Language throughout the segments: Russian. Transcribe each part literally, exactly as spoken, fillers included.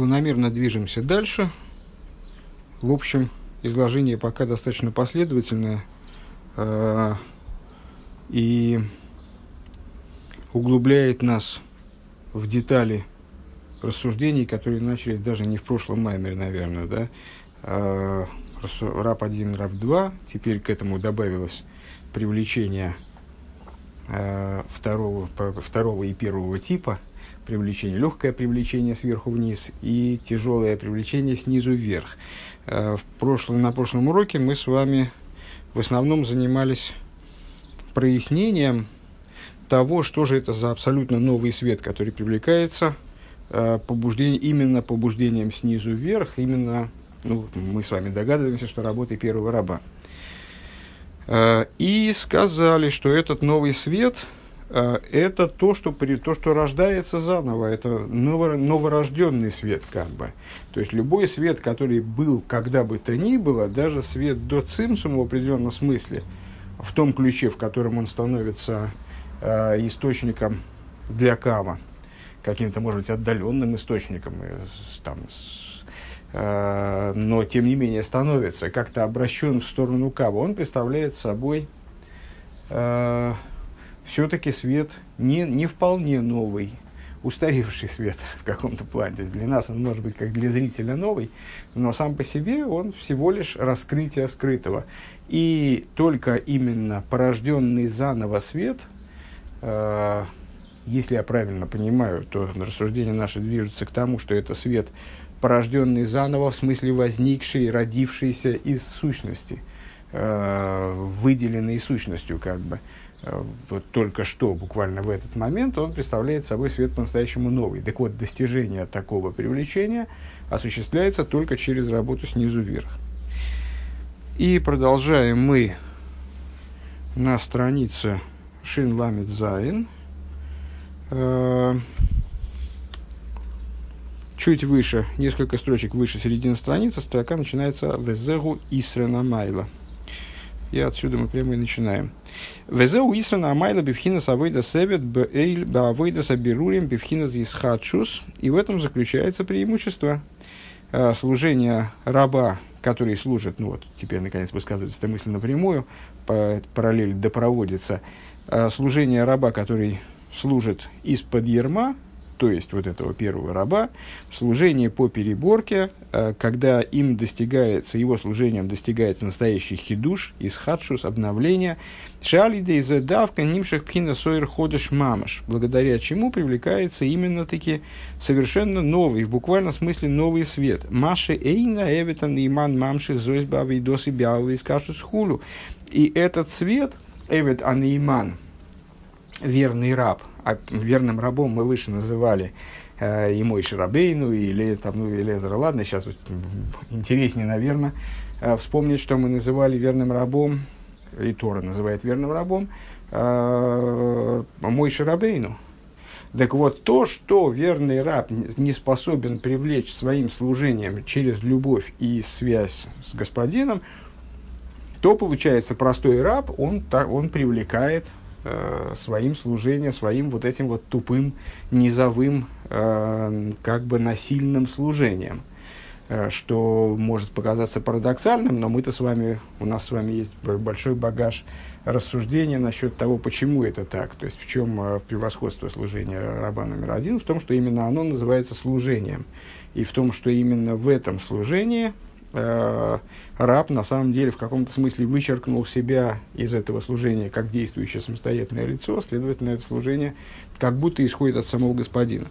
планомерно движемся дальше. В общем, изложение пока достаточно последовательное э, и углубляет нас в детали рассуждений, которые начались даже не в прошлом маймере, наверное, да? Э, раб один, раб два, теперь к этому добавилось привлечение э, второго, второго и первого типа, привлечение, легкое привлечение сверху вниз и тяжелое привлечение снизу вверх. Э, в прошлом, на прошлом уроке мы с вами в основном занимались прояснением того, что же это за абсолютно новый свет, который привлекается э, побуждение, именно побуждением снизу вверх, именно, ну, мы с вами догадываемся, что работой первого раба. Э, и сказали, что этот новый свет э, это то что, при, то, что рождается заново, это ново, новорожденный свет, как бы. То есть любой свет, который был когда бы то ни было, даже свет до цимсума в определенном смысле, в том ключе, в котором он становится э, источником для кама, каким-то, может быть, отдаленным источником, э, там, с, э, но, тем не менее, становится, как-то обращен в сторону кава, он представляет собой э, все-таки свет не, не вполне новый, устаревший свет в каком-то плане. Для нас он может быть как для зрителя новый, но сам по себе он всего лишь раскрытие скрытого. И только именно порожденный заново свет, э, если я правильно понимаю, то рассуждения наши движутся к тому, что это свет, порожденный заново, в смысле возникший, родившийся из сущности, э, выделенный сущностью, как бы. Вот только что, буквально в этот момент, он представляет собой свет по-настоящему новый. Так вот, достижение такого привлечения осуществляется только через работу снизу вверх. И продолжаем мы на странице Шин Ламед Зайн. Чуть выше, несколько строчек выше середины страницы, строка начинается «Везегу Исрена Майла». И отсюда мы прямо и начинаем. «Везегу Исрена Майла бифхинас авойда севет бэйль баавойда сабирурим бифхинас исхадшус». И в этом заключается преимущество э, служения раба, который служит, ну вот, теперь наконец высказывается эта мысль напрямую, по, параллель допроводится, э, служение раба, который служит из-под ярма, то есть вот этого первого раба, служение по переборке, э, когда им достигается, его служением достигается настоящий хидуш, исхадшус, обновление, шалидей задавка нимших пхина сойр ходыш мамаш, благодаря чему привлекается именно-таки совершенно новый, в буквальном смысле новый свет. Маши эйна эветан иман мамших зойсба авидосы бяовы искашус хулу. И этот свет, эвет анейман, верный раб, а верным рабом мы выше называли э, и Мойше Рабейну, или там, ну, Элиэзера, ладно, сейчас вот, интереснее, наверное, э, вспомнить, что мы называли верным рабом, и Тора называет верным рабом, э, Мойше Рабейну. Так вот, то, что верный раб не способен привлечь своим служением через любовь и связь с господином, то, получается, простой раб, он, он привлекает своим служением, своим вот этим вот тупым, низовым, э, как бы насильным служением, э, что может показаться парадоксальным, но мы-то с вами, у нас с вами есть большой багаж рассуждения насчет того, почему это так, то есть в чем э, превосходство служения раба номер один, в том, что именно оно называется служением, и в том, что именно в этом служении раб на самом деле в каком-то смысле вычеркнул себя из этого служения как действующее самостоятельное лицо, следовательно, это служение как будто исходит от самого господина.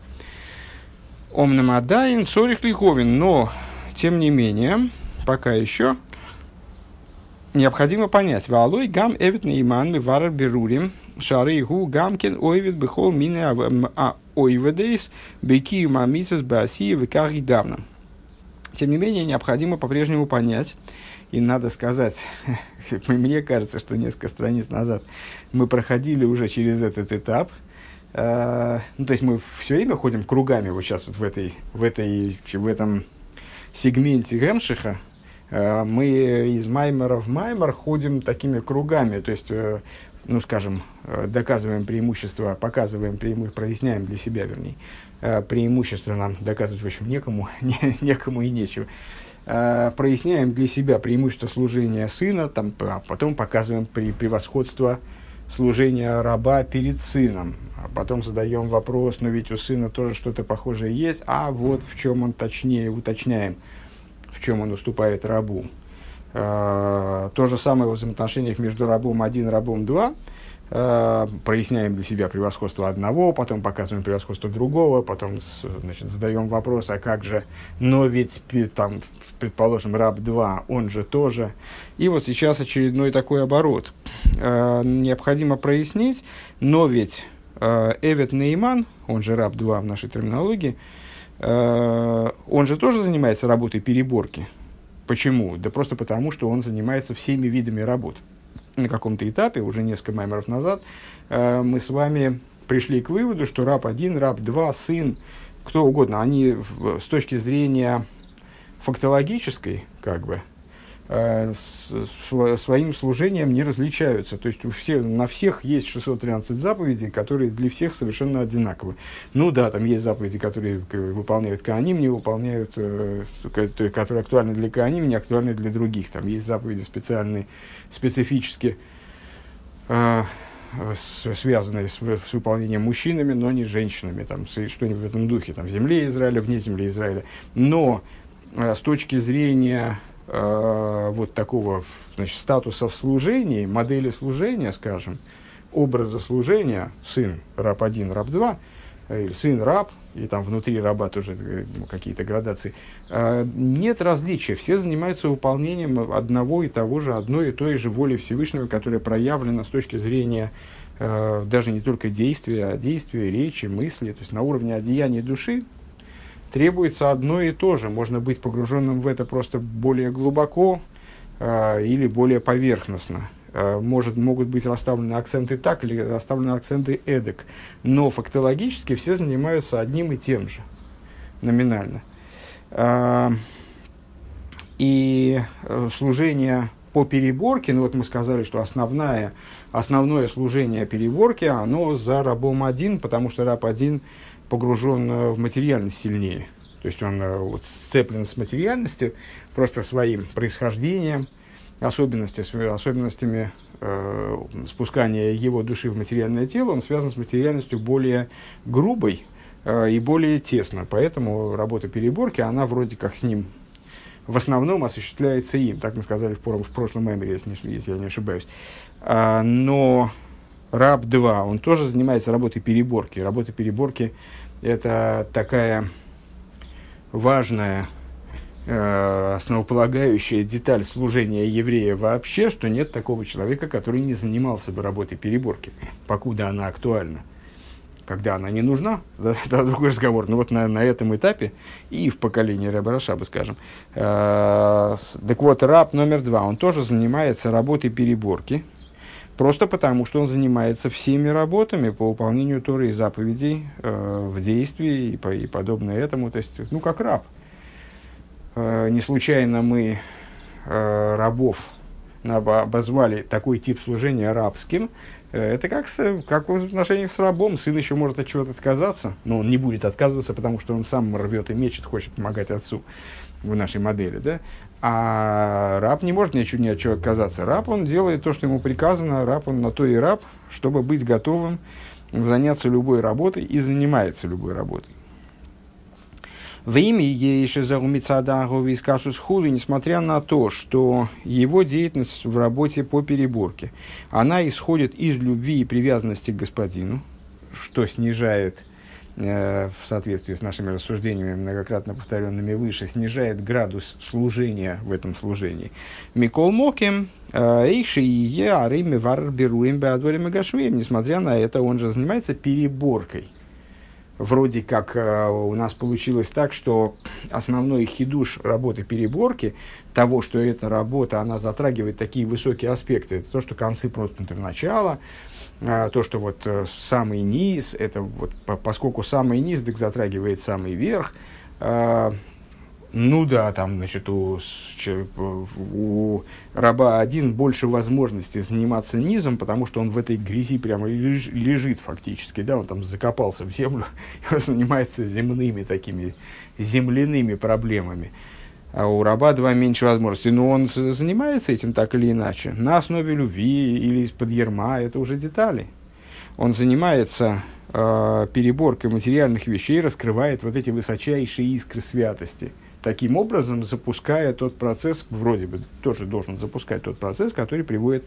Омнамадаин цорих лиховин, но, тем не менее, пока еще необходимо понять, ваалой гам эвет наиман миварар берурим шары гу гамкин ойвет бихол мине ойведейс бекию мамисас бааси векаги давна. Тем не менее, необходимо по-прежнему понять, и надо сказать, мне кажется, что несколько страниц назад мы проходили уже через этот этап. Э, ну, то есть мы все время ходим кругами вот сейчас вот в, этой, в, этой, в этом сегменте Гемшиха. Э, мы из Маймера в Маймер ходим такими кругами. То есть э, ну, скажем, доказываем преимущество, показываем преимущество, проясняем для себя, вернее, преимущество нам доказывать, в общем, некому, не, некому и нечего. Проясняем для себя преимущество служения сына, там, а потом показываем при, превосходство служения раба перед сыном. А потом задаем вопрос, но ведь у сына тоже что-то похожее есть, а вот в чем он точнее, уточняем, в чем он уступает рабу. То же самое в взаимоотношениях между рабом один и рабом два. Проясняем для себя превосходство одного, потом показываем превосходство другого, потом, значит, задаем вопрос, а как же, но ведь, там, предположим, раб два, он же тоже. И вот сейчас очередной такой оборот. Необходимо прояснить, но ведь Эвет Нейман, он же раб два в нашей терминологии, он же тоже занимается работой переборки. Почему? Да просто потому, что он занимается всеми видами работ. На каком-то этапе, уже несколько маймеров назад, э, мы с вами пришли к выводу, что раб один, раб два, сын, кто угодно, они в, с точки зрения фактологической, как бы, э, с, с, своим служением не различаются. То есть у всех, на всех есть шестьсот тринадцать заповедей, которые для всех совершенно одинаковы. Ну да, там есть заповеди, которые выполняют коаним, не выполняют, э, которые актуальны для коаним, не актуальны для других. Там есть заповеди специальные, специфически э, с, связанные с, с выполнением мужчинами, но не женщинами, там, что-нибудь в этом духе, там, в земле Израиля, вне земли Израиля. Но э, с точки зрения э, вот такого, значит, статуса в служении, модели служения, скажем, образа служения, сын раб один, раб два, или сын раб, и там внутри раба тоже какие-то градации, нет различия. Все занимаются выполнением одного и того же, одной и той же воли Всевышнего, которая проявлена с точки зрения даже не только действия, а действия, речи, мысли. То есть на уровне одеяния души требуется одно и то же. Можно быть погруженным в это просто более глубоко или более поверхностно. Может, могут быть расставлены акценты так или расставлены акценты эдак. Но фактологически все занимаются одним и тем же, номинально. И служение по переборке, ну вот мы сказали, что основное, основное служение переборки, оно за рабом один, потому что раб один погружен в материальность сильнее. То есть он вот, сцеплен с материальностью, просто своим происхождением, Особенности, особенностями э, спускания его души в материальное тело, он связан с материальностью более грубой э, и более тесно. Поэтому работа переборки, она вроде как с ним в основном осуществляется им. Так мы сказали в, в прошлом меморе, если, если я не ошибаюсь. А, но раб два, он тоже занимается работой переборки. Работа переборки – это такая важная, основополагающая деталь служения еврея вообще, что нет такого человека, который не занимался бы работой переборки, покуда она актуальна. Когда она не нужна, это другой разговор. Но вот на, на этом этапе и в поколении раба Рашаба, скажем. Э, так вот, раб номер два, он тоже занимается работой переборки, просто потому, что он занимается всеми работами по выполнению Торы и заповедей э, в действии и, по, и подобное этому. То есть, ну, как раб. Не случайно мы э, рабов обозвали такой тип служения рабским. Это как, с, как в отношениях с рабом. Сын еще может от чего-то отказаться, но он не будет отказываться, потому что он сам рвет и мечет, хочет помогать отцу в нашей модели. Да? А раб не может ничего, ни от чего отказаться. Раб, он делает то, что ему приказано. Раб, он на то и раб, чтобы быть готовым заняться любой работой и занимается любой работой. В имя Ейшезару Мицадагу Вискашус Худу, несмотря на то, что его деятельность в работе по переборке, она исходит из любви и привязанности к господину, что снижает, э, в соответствии с нашими рассуждениями, многократно повторенными выше, снижает градус служения в этом служении. Микол Моким, Эйши Ие Арими Вар Беруим Беадворим и Гашвием, несмотря на это, он же занимается переборкой. Вроде как э, у нас получилось так, что основной хидуш работы переборки, того, что эта работа, она затрагивает такие высокие аспекты, это то, что концы проткнуты в начало, э, то, что вот э, самый низ, это вот, по, поскольку самый низ так затрагивает самый верх, э, Ну да, там, значит, у, у раба один больше возможностей заниматься низом, потому что он в этой грязи прямо леж, лежит фактически, да, он там закопался в землю, и он занимается земными такими, земляными проблемами. А у раба два меньше возможностей, но он занимается этим так или иначе, на основе любви или из-под ярма, это уже детали. Он занимается э, переборкой материальных вещей, раскрывает вот эти высочайшие искры святости. Таким образом, запуская тот процесс, вроде бы тоже должен запускать тот процесс, который приводит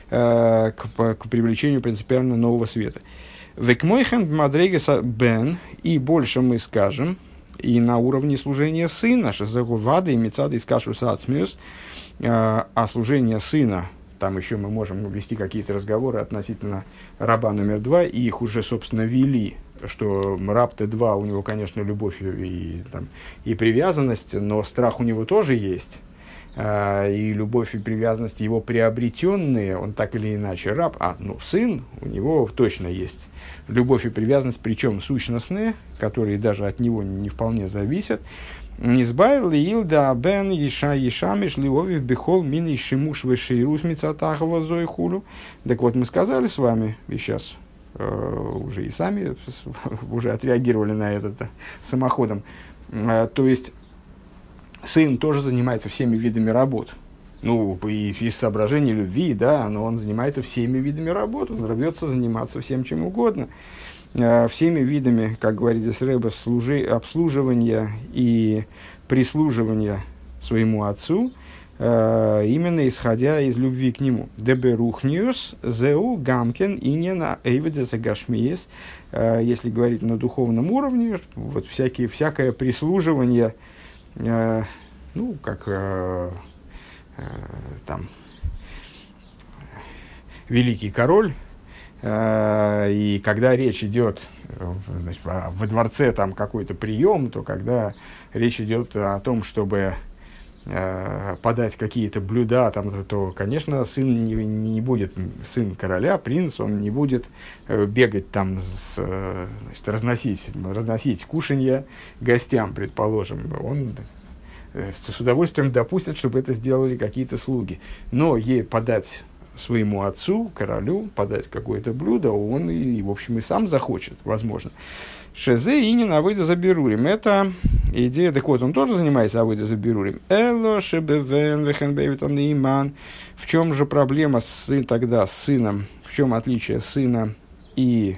э, к, к привлечению принципиально нового света. Векмойхен мадрегеса бен, и больше мы скажем, и на уровне служения сына, шазагувады и мецады из кашуса ацмиус, а служение сына, там еще мы можем вести какие-то разговоры относительно раба номер два, и их уже, собственно, вели, что раб Т два, у него, конечно, любовь и, там, и привязанность, но страх у него тоже есть. И любовь и привязанность его приобретенные, он так или иначе раб, а ну, сын у него точно есть любовь и привязанность, причем сущностные, которые даже от него не вполне зависят. Низбайр ли илда бен еша ешамиш ливовив бихол мин ишимуш вешейрус мицатахова зоихулю. Так вот, мы сказали с вами, и сейчас э, уже и сами уже отреагировали на это самоходом. Э, то есть, сын тоже занимается всеми видами работ. Ну, и из соображений любви, да, но он занимается всеми видами работ, он рвется заниматься всем чем угодно. Э, всеми видами, как говорит здесь Рэбе, служи, обслуживания и прислуживания своему отцу, э, именно исходя из любви к нему. Деберухниус зеу гамкен инена эйведеса гашмиес. Если говорить на духовном уровне, вот всякие, всякое прислуживание, э, ну, как э, э, там великий король. И когда речь идет, значит, во дворце там какой-то прием, то когда речь идет о том, чтобы э, подать какие-то блюда, там, то, конечно, сын не, не будет, сын короля, принц, он не будет э, бегать там, с, э, значит, разносить, разносить кушанья гостям, предположим. Он э, с удовольствием допустит, чтобы это сделали какие-то слуги. Но ей подать своему отцу, королю, подать какое-то блюдо, он и, в общем, и сам захочет, возможно. Шезе инин авойда заберурим. Это идея, так вот, он тоже занимается авойда заберурим. Эло шебевен вехенбевитан иман. В чем же проблема с, тогда с сыном? В чем отличие сына и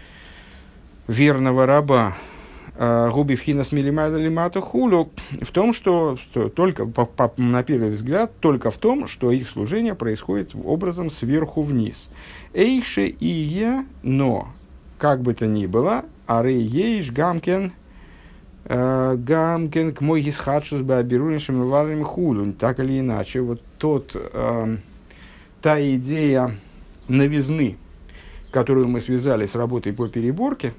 верного раба? Губи вхина смилимайда лимату хулю, в том, что, что только, по, по, на первый взгляд, только в том, что их служение происходит образом сверху вниз. Эйше и я, но, как бы то ни было, аре ейш гамкен, гамкен к мой гисхадшус бы оберунишем варим хулю, так или иначе, вот тот, э, та идея новизны, которую мы связали с работой по переборке,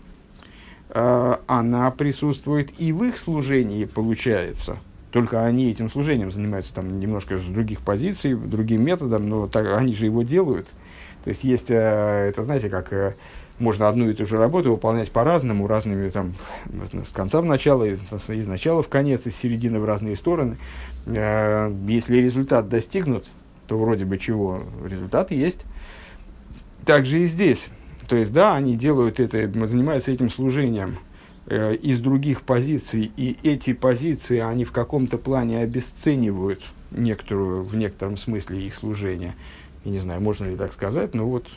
она присутствует и в их служении, получается. Только они этим служением занимаются там немножко с других позиций, другим методом, но так, они же его делают. То есть, есть, это, знаете, как можно одну и ту же работу выполнять по-разному, разными, там, с конца в начало, из, из начала в конец, из середины в разные стороны. Если результат достигнут, то вроде бы чего, результат есть. Так же и здесь. То есть, да, они делают это, занимаются этим служением э, из других позиций, и эти позиции, они в каком-то плане обесценивают некоторую, в некотором смысле их служение. Я не знаю, можно ли так сказать, но вот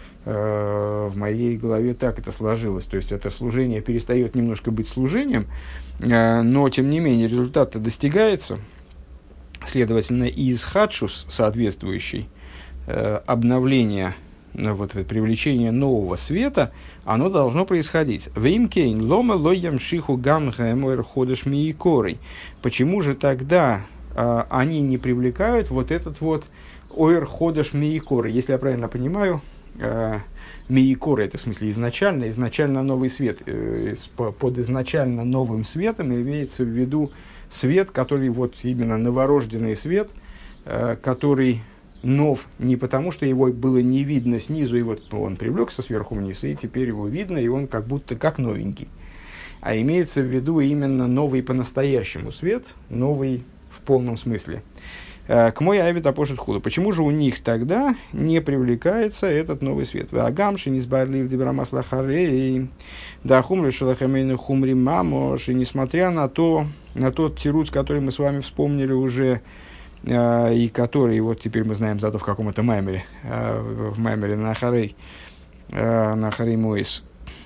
э, в моей голове так это сложилось. То есть, это служение перестает немножко быть служением, э, но, тем не менее, результат-то достигается. Следовательно, и из хадшус соответствующий, э, обновление, вот, привлечение нового света, оно должно происходить. Веймкейн лома лоям шиху гамхэмэр ходыш миикорой. Почему же тогда э, они не привлекают вот этот вот ойр ходыш миикорой? Если я правильно понимаю, э, миикоры, это в смысле изначально, изначально новый свет. Э, под изначально новым светом имеется в виду свет, который вот именно новорожденный свет, э, который нов не потому, что его было не видно снизу, и вот он привлекся сверху вниз, и теперь его видно, и он как будто как новенький. а имеется в виду именно новый по-настоящему свет, новый в полном смысле. К мой авид апошет худу. Почему же у них тогда не привлекается этот новый свет? Агамши не сбарлив дебрамас лахарей, да хумри шелахамейну хумри мамош. И несмотря на то, на тот тируц, который мы с вами вспомнили уже, и который, вот теперь мы знаем зато в каком это маймере, в маймере на Ахарей, на Ахарей Моис,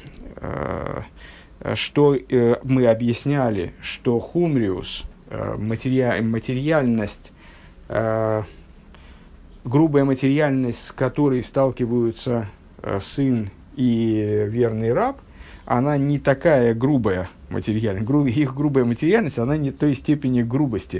что мы объясняли, что хумриус, матери... материальность, грубая материальность, с которой сталкиваются сын и верный раб, она не такая грубая материальность. Их грубая материальность, она не той степени грубости,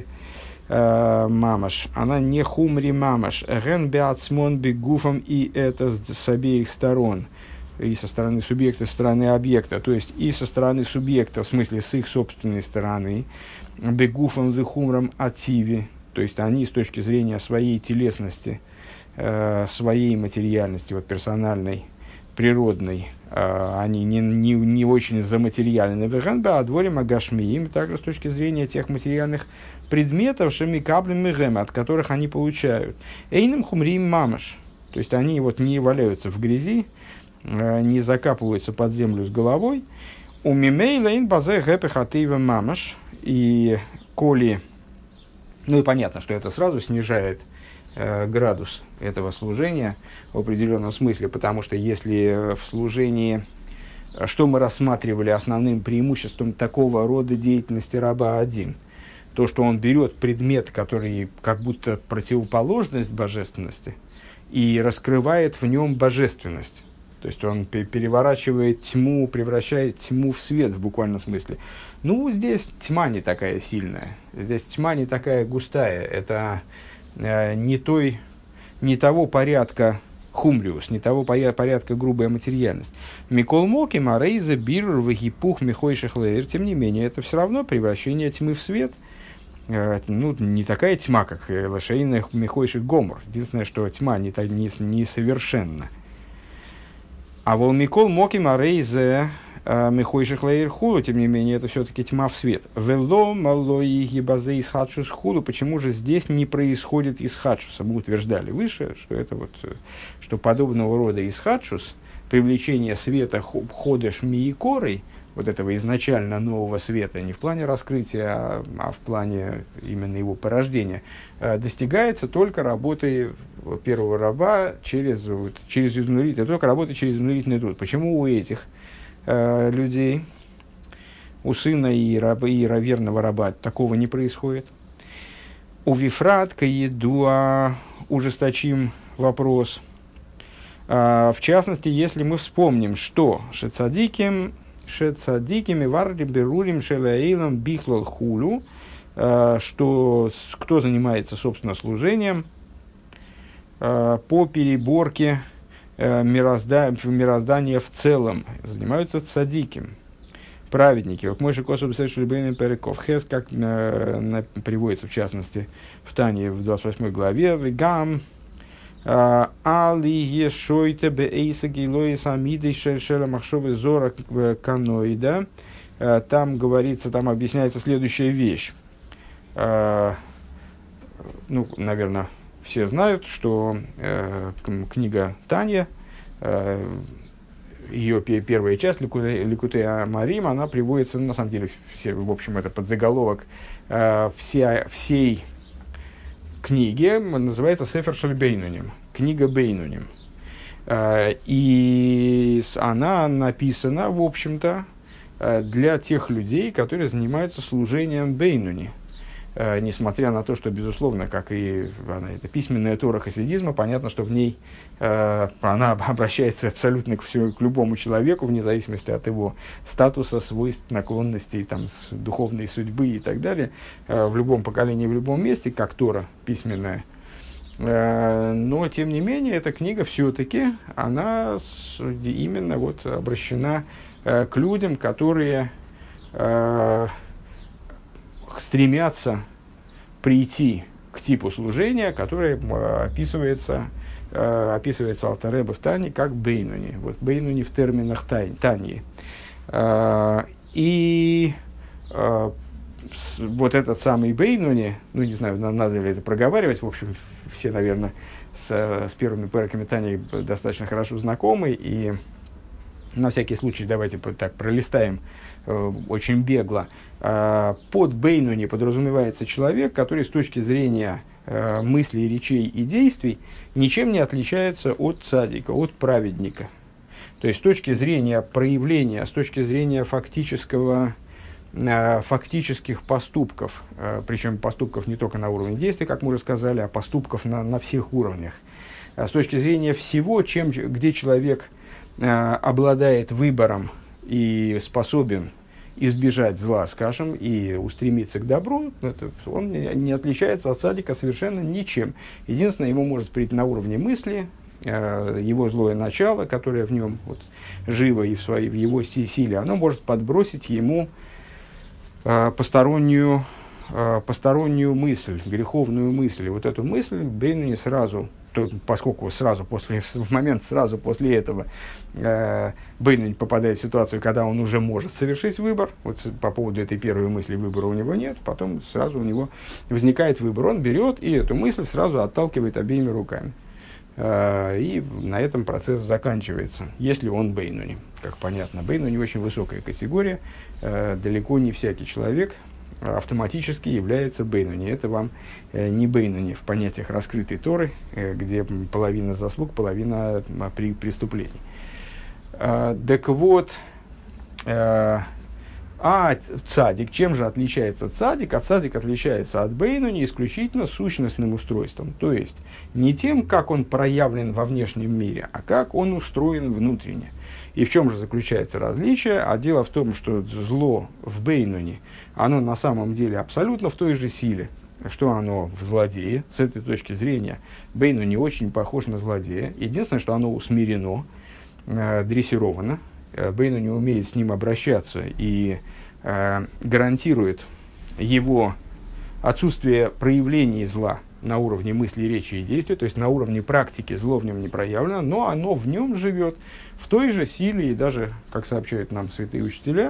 мамаш. Она не хумри мамаш. Ген беацмон бегуфом, и это с обеих сторон. И со стороны субъекта, со стороны объекта. То есть и со стороны субъекта, в смысле с их собственной стороны. Бегуфом вихумром ативи. То есть они с точки зрения своей телесности, э, своей материальности, вот персональной, природной, э, они не, не, не очень заматериальны. А дворим агашмиим, также с точки зрения тех материальных предметов, шемикаблем мегем, от которых они получают. Эйным хумриим мамаш. То есть они вот не валяются в грязи, э, не закапываются под землю с головой. У мимейлейн базе гэпэхатыйва мамаш. И коли... Ну и понятно, что это сразу снижает э, градус этого служения в определенном смысле, потому что если в служении, что мы рассматривали основным преимуществом такого рода деятельности раба один, то, что он берет предмет, который как будто противоположность божественности, и раскрывает в нем божественность. То есть он переворачивает тьму, превращает тьму в свет в буквальном смысле. Ну, здесь тьма не такая сильная, здесь тьма не такая густая. Это э, не, той, не того порядка хумриус, не того порядка грубая материальность. Микол моки, марейза, бирур, вагипух, михойших лейр. Тем не менее, это все равно превращение тьмы в свет. Э, ну, не такая тьма, как лошейных михойших гомор. Единственное, что тьма не, не, не совершенна. А волмикол моки марейзе михойших лейр худу, тем не менее, это все-таки тьма в свет. Вело малои гибазе исхадшус худу. Почему же здесь не происходит исхадшуса? Мы утверждали выше, что это вот, что подобного рода исхадшус, привлечение света ходеш миикорой, вот этого изначально нового света, не в плане раскрытия, а, а в плане именно его порождения, достигается только работой первого раба через, вот, через изнурительный, только работой через изнурительный труд. Почему у этих э, людей, у сына и, раба, и верного раба такого не происходит? У Вифратка едуа ужесточим вопрос. А, в частности, если мы вспомним, что шецадиким шецадикими варли берурим шелаэйлам бихлал хулю, что кто занимается, собственно, служением по переборке мирозда... мироздания в целом, занимаются цадиким, праведники. Вот мой шикосу беседшулибейный переков хес, как на, на, приводится в частности в Тане в двадцать восьмой главе, вегам али ешойте беэйса гейлоиса амидей шельшеля махшовы зора каноида. Там говорится, там объясняется следующая вещь. Ну, наверное, все знают, что э, книга Танья, э, ее первая часть, Ликутей Амарим, она приводится, на самом деле, все, в общем, это подзаголовок э, вся, всей книги, называется Сефер Шель Бейнуним, книга Бейнуним. Э, и она написана, в общем-то, для тех людей, которые занимаются служением Бейнуни. Э, несмотря на то, что, безусловно, как и она, это письменная Тора хасидизма, понятно, что в ней э, она обращается абсолютно к, всю, к любому человеку, вне зависимости от его статуса, свойств, наклонностей, там, с духовной судьбы и так далее, э, в любом поколении, в любом месте, как Тора письменная. Э, но, тем не менее, эта книга все-таки, она с, именно вот обращена к людям, которые э, стремятся прийти к типу служения, которое э, описывается, э, описывается Алтер Ребе в Тане как бейнуни. Вот бейнуни в терминах Таньи. Э, И э, с, вот этот самый Бейнуни, ну не знаю, надо ли это проговаривать, в общем, все, наверное, с, с первыми перками Тани достаточно хорошо знакомы, и на всякий случай давайте так пролистаем э, очень бегло. Э, под Бейнуни подразумевается человек, который с точки зрения э, мыслей, речей и действий ничем не отличается от цадика, от праведника. То есть с точки зрения проявления, с точки зрения фактического, э, фактических поступков, э, причем поступков не только на уровне действий, как мы уже сказали, а поступков на, на всех уровнях. А с точки зрения всего, чем, где человек обладает выбором и способен избежать зла, скажем, и устремиться к добру, это, он не, не отличается от цадика совершенно ничем. Единственное, ему может прийти на уровне мысли, э, его злое начало, которое в нем вот, живо и в, своей, в его силе, оно может подбросить ему э, постороннюю, э, постороннюю мысль, греховную мысль. И вот эту мысль Бейнуни сразу... поскольку сразу после, в момент сразу после этого э, Бейнуни попадает в ситуацию, когда он уже может совершить выбор, вот по поводу этой первой мысли выбора у него нет, потом сразу у него возникает выбор, он берет и эту мысль сразу отталкивает обеими руками. Э, и на этом процесс заканчивается, если он Бейнуни. Как понятно, Бейнуни очень высокая категория, э, далеко не всякий человек автоматически является Бейнуни. Это вам э, не Бейнуни в понятиях раскрытой Торы, э, где половина заслуг, половина э, при, преступлений. Э, так вот, э, а цадик, чем же отличается цадик? А цадик отличается от Бейнуни исключительно сущностным устройством. То есть, не тем, как он проявлен во внешнем мире, а как он устроен внутренне. И в чем же заключается различие? А дело в том, что зло в Бейнуни, оно на самом деле абсолютно в той же силе, что оно в злодее. С этой точки зрения Бейнуни очень похож на злодея. Единственное, что оно усмирено, э, дрессировано. Бейнуни умеет с ним обращаться и э, гарантирует его отсутствие проявлений зла на уровне мысли, речи и действия, то есть на уровне практики зло в нем не проявлено, но оно в нем живет в той же силе, и даже, как сообщают нам святые учителя,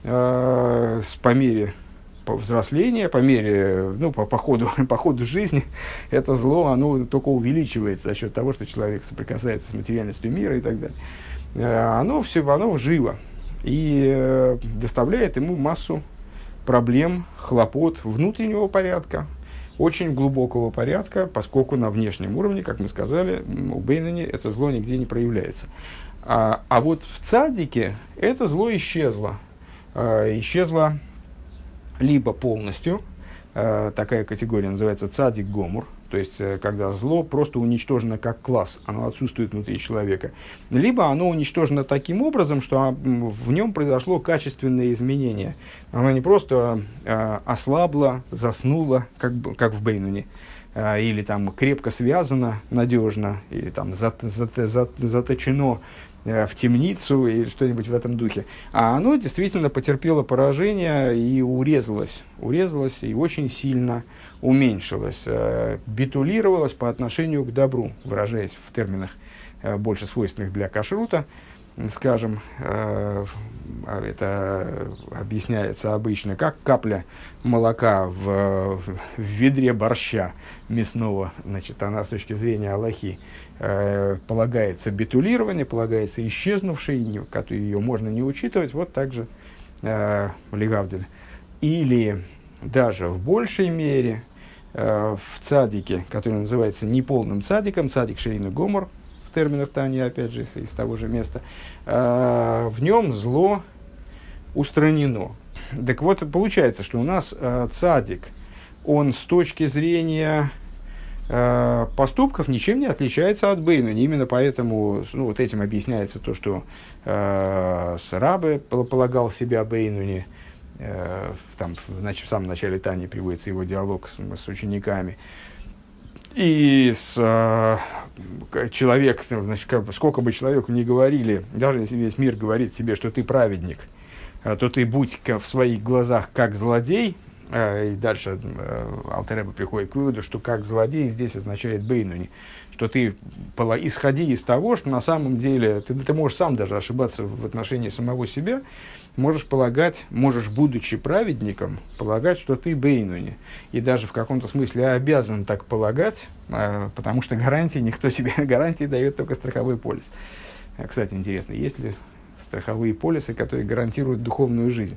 э, с, по мере взросления, по мере, ну, по, по, ходу, по ходу жизни, это зло, оно только увеличивается за счет того, что человек соприкасается с материальностью мира и так далее. Э, оно все, оно живо и э, доставляет ему массу проблем, хлопот внутреннего порядка, очень глубокого порядка, поскольку на внешнем уровне, как мы сказали, у Бейнуни это зло нигде не проявляется. А, а вот в цадике это зло исчезло. А, исчезло либо полностью, а, такая категория называется цадик гомур, то есть когда зло просто уничтожено как класс, оно отсутствует внутри человека, либо оно уничтожено таким образом, что в нем произошло качественное изменение. Оно не просто э, ослабло, заснуло, как, как в Бейнуни, э, или там крепко связано, надежно, или там зат, зат, зат, заточено э, в темницу, или что-нибудь в этом духе. А оно действительно потерпело поражение и урезалось, урезалось и очень сильно уменьшилось, э, битулировалось по отношению к добру, выражаясь в терминах э, больше свойственных для кашрута, скажем, э, это объясняется обычно как капля молока в, в ведре борща мясного, значит, она с точки зрения алахи э, полагается битулирование, полагается исчезнувшей, ее можно не учитывать, вот так же э, легавдель. Или даже в большей мере э, в цадике, который называется неполным цадиком, цадик шейну гомор, в терминах Тани, опять же, из, из того же места, э, в нем зло устранено. Так вот, получается, что у нас э, цадик, он с точки зрения э, поступков ничем не отличается от Бейнуни. Именно поэтому, ну, вот этим объясняется то, что э, Рабе полагал себя Бейнуни. Э, там, значит, в самом начале Тани приводится его диалог с, с учениками. И с, э, человек, значит, как, сколько бы человеку ни говорили, даже если весь мир говорит себе, что ты праведник, э, то ты будь в своих глазах как злодей. Э, и дальше э, Алтер Ребе приходит к выводу, что как злодей здесь означает Бейнуни, что ты исходи из того, что на самом деле ты, ты можешь сам даже ошибаться в отношении самого себя, можешь полагать, можешь, будучи праведником, полагать, что ты бейнуни. И даже в каком-то смысле обязан так полагать, э, потому что гарантии, никто тебе гарантии дает только страховой полис. Кстати, интересно, есть ли страховые полисы, которые гарантируют духовную жизнь?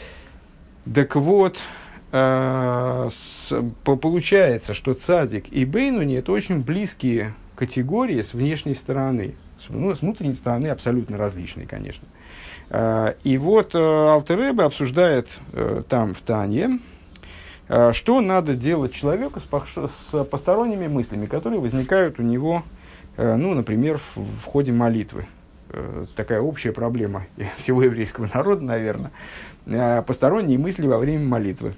Так вот, э, с, по, получается, что цадик и бейнуни – это очень близкие категории с внешней стороны. С, ну, с внутренней стороны абсолютно различные, конечно. Э, и вот э, Алтер Ребе обсуждает э, там в Танье, э, что надо делать человеку с, пох- с посторонними мыслями, которые возникают у него, э, ну, например, в, в ходе молитвы. Э, такая общая проблема всего еврейского народа, наверное. Э, посторонние мысли во время молитвы.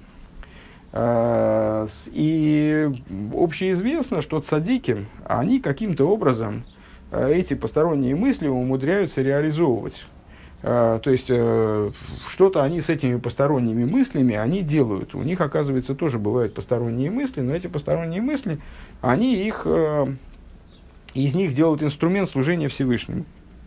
Э, и общеизвестно, что цадики, они каким-то образом э, эти посторонние мысли умудряются реализовывать. Э, то есть, э, что-то они с этими посторонними мыслями они делают. У них, оказывается, тоже бывают посторонние мысли, но эти посторонние мысли, они их, э, из них делают инструмент служения Всевышнему.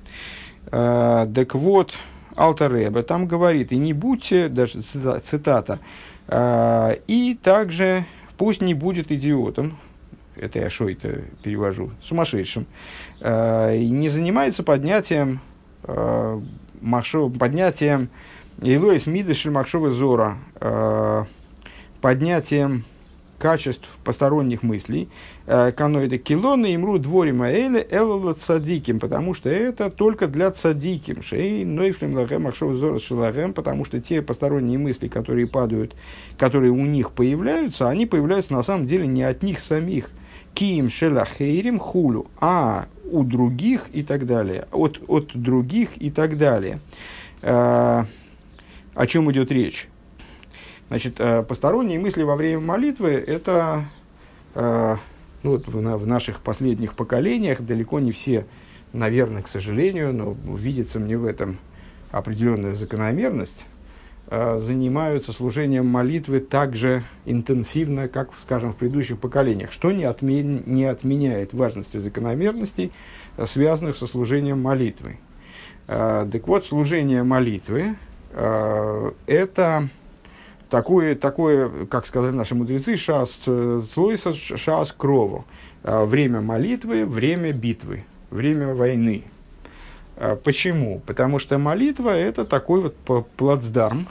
Uh, так вот, Алтер Ребе там говорит, и не будьте, даже цитата, uh, и также пусть не будет идиотом, это я шо это перевожу, сумасшедшим, uh, и не занимается поднятием, uh, махшо, поднятием Илоис Мидыши Махшова Зора, uh, поднятием качеств посторонних мыслей, каноида килоны имру дворима эле элла цадиким, потому что это только для цадиким, шей нойфлем лагем махшов зора шелагем, потому что те посторонние мысли, которые падают, которые у них появляются, они появляются на самом деле не от них самих, киим шелахейрим хулю, а у других и так далее, от, от других и так далее. О чем идет речь? Значит, посторонние мысли во время молитвы – это, ну, вот в, в наших последних поколениях далеко не все, наверное, к сожалению, но видится мне в этом определенная закономерность, занимаются служением молитвы так же интенсивно, как, скажем, в предыдущих поколениях, что не, отмен, не отменяет важности закономерностей, связанных со служением молитвы. Так вот, служение молитвы – это… Такое, такое, как сказали наши мудрецы, шас слойса, шас крову. Время молитвы, время битвы, время войны. Почему? Потому что молитва – это такой вот плацдарм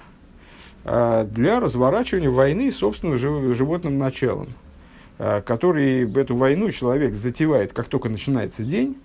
для разворачивания войны с собственным животным началом, который эту войну человек затевает, как только начинается день.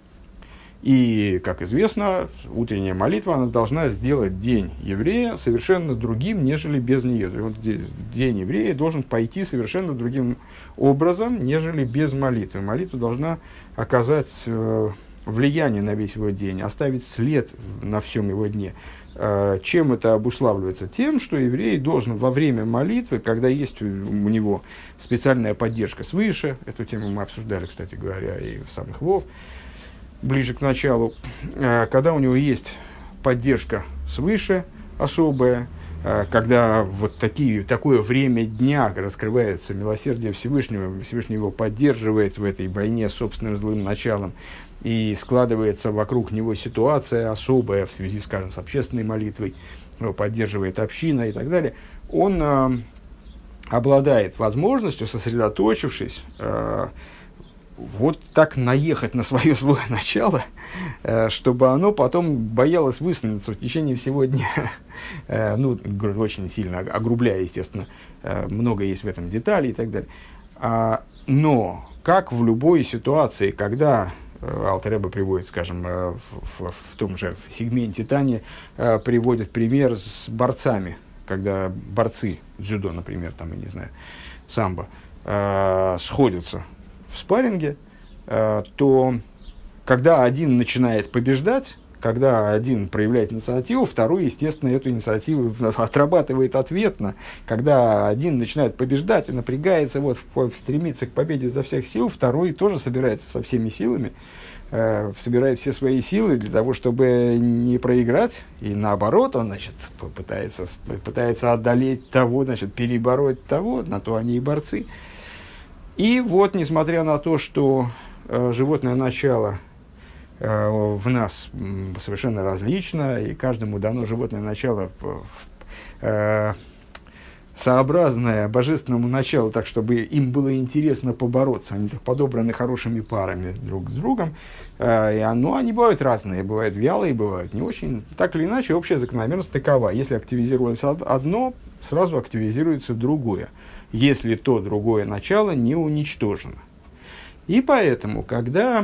И, как известно, утренняя молитва, она должна сделать день еврея совершенно другим, нежели без нее. Вот день еврея должен пойти совершенно другим образом, нежели без молитвы. Молитва должна оказать э, влияние на весь его день, оставить след на всем его дне. Э, чем это обуславливается? Тем, что еврей должен во время молитвы, когда есть у него специальная поддержка свыше, эту тему мы обсуждали, кстати говоря, и в самых Вов, ближе к началу, когда у него есть поддержка свыше особая, когда вот такие, такое время дня раскрывается милосердие Всевышнего, Всевышний его поддерживает в этой войне с собственным злым началом, и складывается вокруг него ситуация особая в связи, скажем, с общественной молитвой, его поддерживает община и так далее, он э, обладает возможностью, сосредоточившись, э, вот так наехать на свое злое начало, чтобы оно потом боялось высунуться в течение всего дня. Ну, очень сильно огрубляя, естественно, много есть в этом деталей и так далее. Но, как в любой ситуации, когда Алтер Ребе приводит, скажем, в, в, в том же сегменте Тани, приводит пример с борцами, когда борцы дзюдо, например, там, я не знаю, самбо, сходятся в спарринге, э, то когда один начинает побеждать, когда один проявляет инициативу, второй, естественно, эту инициативу отрабатывает ответно. Когда один начинает побеждать и напрягается, вот, стремится к победе изо всех сил, второй тоже собирается со всеми силами, э, собирает все свои силы для того, чтобы не проиграть, и наоборот, он, значит, пытается, пытается одолеть того, значит, перебороть того, на то они и борцы. И вот, несмотря на то, что э, животное начало в нас совершенно различно, и каждому дано животное начало сообразное божественному началу, так, чтобы им было интересно побороться. Они так подобраны хорошими парами друг с другом. Но ну, они бывают разные. Бывают вялые, бывают не очень. Так или иначе, общая закономерность такова. Если активизировалось одно, сразу активизируется другое. Если то другое начало не уничтожено. И поэтому, когда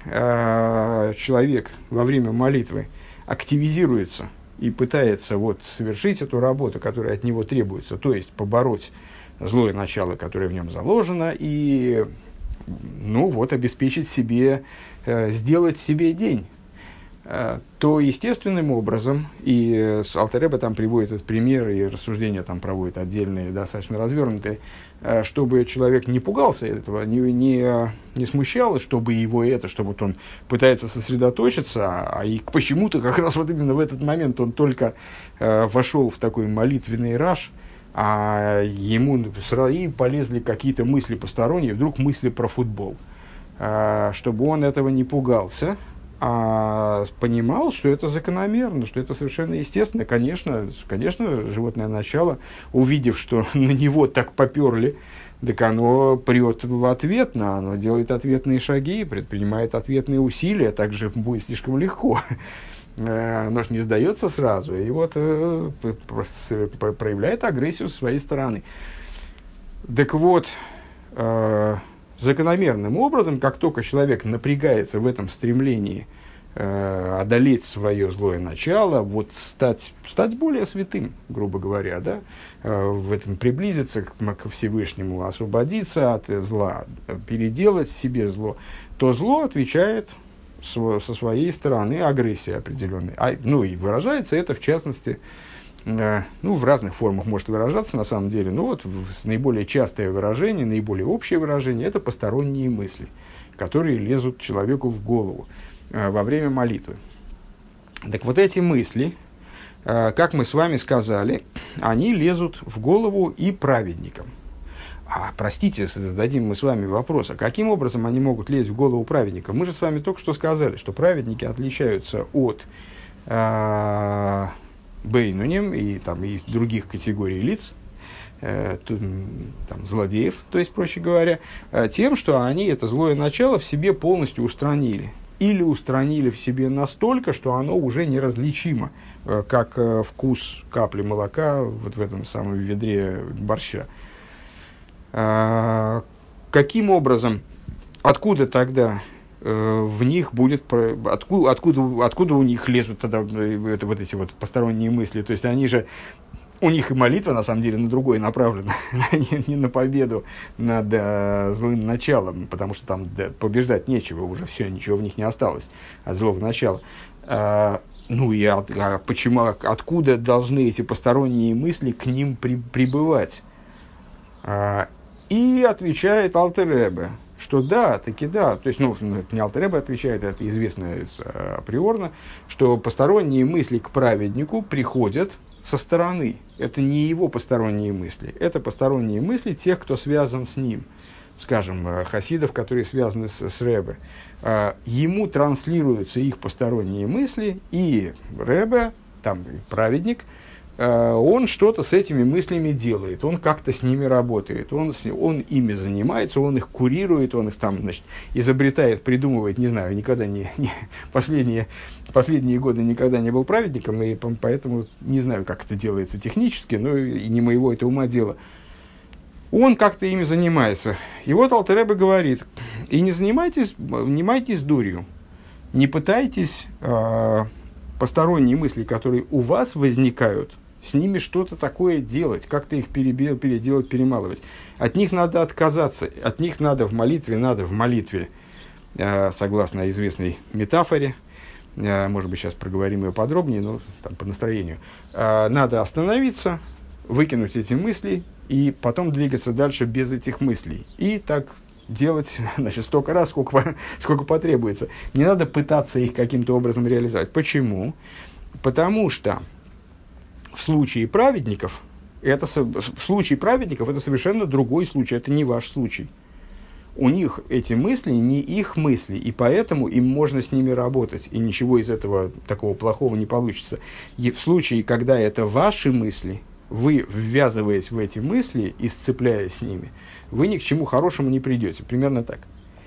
э, человек во время молитвы активизируется и пытается вот, совершить эту работу, которая от него требуется, то есть побороть злое начало, которое в нем заложено, и ну, вот, обеспечить себе, э, сделать себе день, э, то естественным образом, и Алтер Ребе там приводит этот пример, и рассуждения там проводит отдельные, достаточно развернутые, э, чтобы человек не пугался этого, не, не, не смущало, чтобы его это, чтобы вот он пытается сосредоточиться, а и почему-то как раз вот именно в этот момент он только э, вошел в такой молитвенный раж, а ему и полезли какие-то мысли посторонние, вдруг мысли про футбол, э, чтобы он этого не пугался, а понимал, что это закономерно, что это совершенно естественно. Конечно, конечно, животное начало, увидев, что на него так поперли, так оно прет в ответ, на, оно делает ответные шаги, предпринимает ответные усилия, так же будет слишком легко. Оно же не сдается сразу, и вот проявляет агрессию с своей стороны. Так вот, закономерным образом, как только человек напрягается в этом стремлении э, одолеть свое злое начало, вот стать, стать более святым, грубо говоря, да, э, в этом приблизиться к, к Всевышнему, освободиться от зла, переделать в себе зло, то зло отвечает со, со своей стороны агрессией определенной. А, ну и выражается это, в частности, ну, в разных формах может выражаться, на самом деле, но вот наиболее частое выражение, наиболее общее выражение – это посторонние мысли, которые лезут человеку в голову э, во время молитвы. Так вот эти мысли, э, как мы с вами сказали, они лезут в голову и праведникам. А, простите, зададим мы с вами вопрос, а каким образом они могут лезть в голову праведникам? Мы же с вами только что сказали, что праведники отличаются от э, бейнуним и, там, и других категорий лиц, э, тут, там, злодеев, то есть, проще говоря, э, тем, что они это злое начало в себе полностью устранили. Или устранили в себе настолько, что оно уже неразличимо, э, как э, вкус капли молока вот в этом самом ведре борща. Э, каким образом, откуда тогда в них будет, откуда, откуда, откуда у них лезут тогда это, вот эти вот посторонние мысли, то есть они же, у них и молитва на самом деле на другое направлена, не, не на победу над э, злым началом, потому что там да, побеждать нечего, уже все, ничего в них не осталось от злого начала. А, ну и от, а почему, откуда должны эти посторонние мысли к ним при, прибывать? А, и отвечает Алтер Ребе, что да, таки да, то есть, ну, это не Алтер Ребе отвечает, это известно априорно, что посторонние мысли к праведнику приходят со стороны. Это не его посторонние мысли, это посторонние мысли тех, кто связан с ним. Скажем, хасидов, которые связаны с, с Ребе. Ему транслируются их посторонние мысли, и Ребе, там, праведник, он что-то с этими мыслями делает, он как-то с ними работает, он, он ими занимается, он их курирует, он их там, значит, изобретает, придумывает, не знаю, никогда не, не последние, последние годы никогда не был праведником, и поэтому не знаю, как это делается технически, но и не моего это ума дело. Он как-то ими занимается. И вот Алтер Ребе говорит, и не занимайтесь, не майтесь дурью, не пытайтесь э, посторонние мысли, которые у вас возникают, с ними что-то такое делать, как-то их перебил, переделать, перемалывать. От них надо отказаться, от них надо в молитве, надо в молитве, э, согласно известной метафоре, э, может быть, сейчас проговорим ее подробнее, но там, по настроению, э, надо остановиться, выкинуть эти мысли и потом двигаться дальше без этих мыслей. И так делать, значит, столько раз, сколько, сколько потребуется. Не надо пытаться их каким-то образом реализовать. Почему? Потому что в случае праведников, это, в случае праведников это совершенно другой случай, это не ваш случай. у них эти мысли не их мысли, и поэтому им можно с ними работать, и ничего из этого такого плохого не получится. И в случае, когда это ваши мысли, вы, ввязываясь в эти мысли и сцепляясь с ними, вы ни к чему хорошему не придете. Примерно так.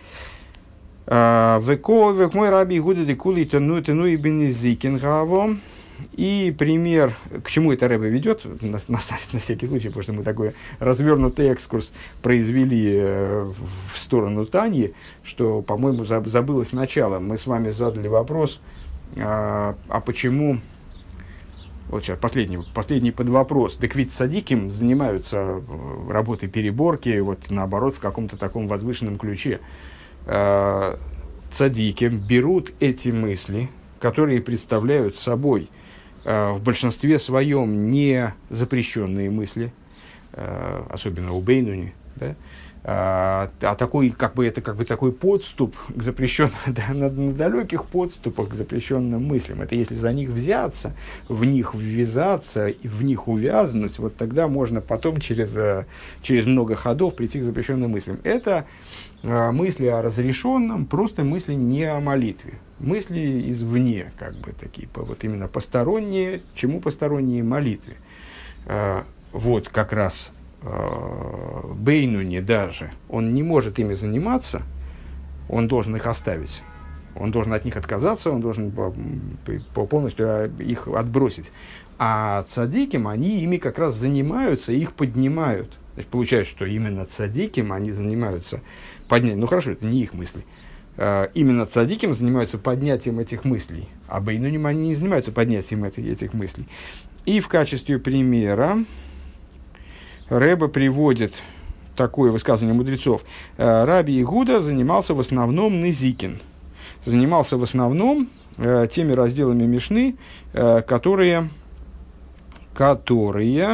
Век мой раби Игуда декули тену тену и бенезикин гаво. И пример, к чему это рэбе ведет, на, на, на всякий случай, потому что мы такой развернутый экскурс произвели э, в сторону Таньи, что, по-моему, заб, забылось начало. Мы с вами задали вопрос, э, а почему, вот сейчас последний, последний подвопрос, так ведь садиким занимаются работой переборки, вот наоборот, в каком-то таком возвышенном ключе. Э, цадики берут эти мысли, которые представляют собой в большинстве своем не запрещенные мысли, особенно у Бейнуни, да, а, а такой, как бы, это как бы такой подступ к запрещенным, да, на, на далеких подступах к запрещенным мыслям. Это если за них взяться, в них ввязаться, и в них увязнуть, вот тогда можно потом через, через много ходов прийти к запрещенным мыслям. Это а, мысли о разрешенном, просто мысли не о молитве. Мысли извне, как бы такие, вот именно посторонние, чему посторонние молитве. А, вот как раз э, Бейнуни даже, он не может ими заниматься, он должен их оставить. Он должен от них отказаться, он должен по, по полностью их отбросить. А цадиким, они ими как раз занимаются, их поднимают. То есть получается, что именно цадиким они занимаются поднятием. Ну хорошо, это не их мысли. Именно цадиким занимаются поднятием этих мыслей, а бейнуним они не занимаются поднятием этих, этих мыслей. И в качестве примера Рэбе приводит такое высказывание мудрецов. Раби Игуда занимался в основном незикин. Занимался в основном э, теми разделами Мишны, э, которые, которые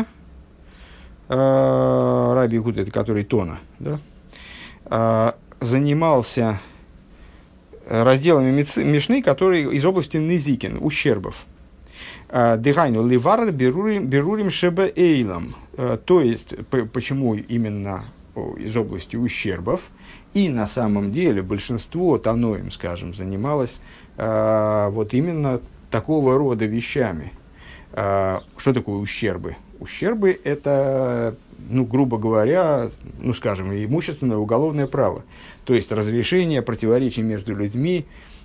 э, Раби Игуда, это который Тона, да, э, занимался разделами Мишны, которые из области незикин, ущербов. Дыхайну ливар берурим шебе эйлам. То есть, почему именно из области ущербов, и на самом деле большинство таноим, скажем, занималось вот именно такого рода вещами. Что такое ущербы? Ущербы – это, ну, грубо говоря, ну, скажем, имущественное уголовное право. То есть, разрешение противоречий между людьми,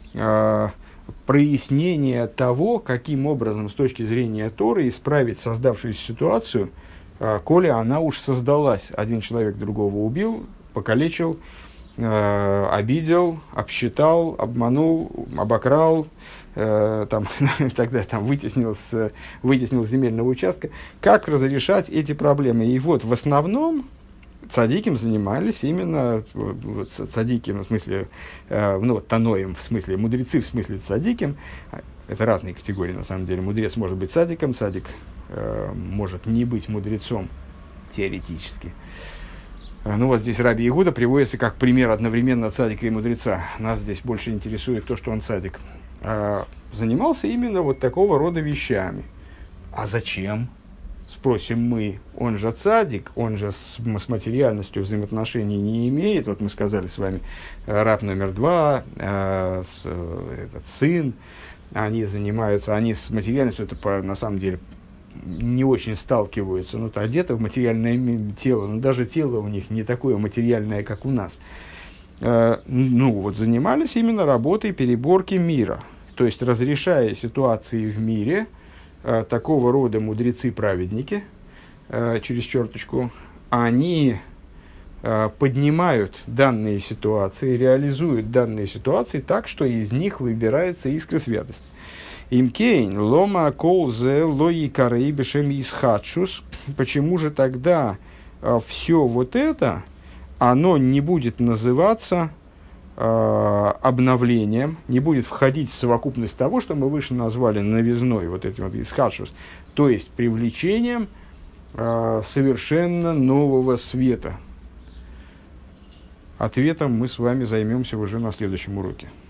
прояснение того, каким образом с точки зрения Торы исправить создавшуюся ситуацию, э, коли она уж создалась. Один человек другого убил, покалечил, э, обидел, обсчитал, обманул, обокрал, э, там, тогда там, вытеснил, с, вытеснил с земельного участка. Как разрешать эти проблемы? И вот в основном цадиким занимались именно, вот, цадиким, в смысле, э, ну, таноим, в смысле, мудрецы, в смысле цадиким. Это разные категории, на самом деле. Мудрец может быть цадиком, цадик э, может не быть мудрецом, теоретически. Ну, вот здесь Раби Игуда приводится как пример одновременно цадика и мудреца. Нас здесь больше интересует то, что он цадик. Э, занимался именно вот такого рода вещами. А зачем? Спросим мы, он же цадик, он же с, с материальностью взаимоотношений не имеет. Вот мы сказали с вами, раб номер два, э, с, э, этот сын, они занимаются, они с материальностью, это по, на самом деле не очень сталкиваются, ну, одеты в материальное тело, но даже тело у них не такое материальное, как у нас. Э, ну, вот занимались именно работой переборки мира, то есть разрешая ситуации в мире. Такого рода мудрецы-праведники, э, через черточку, они э, поднимают данные ситуации, реализуют данные ситуации так, что из них выбирается искра святости. Имкейн, лома колзе лои карей бешем исхадшус. Почему же тогда э, все вот это, оно не будет называться обновлением, не будет входить в совокупность того, что мы выше назвали новизной, вот этим вот исхадшус, то есть привлечением э, совершенно нового света. Ответом мы с вами займемся уже на следующем уроке.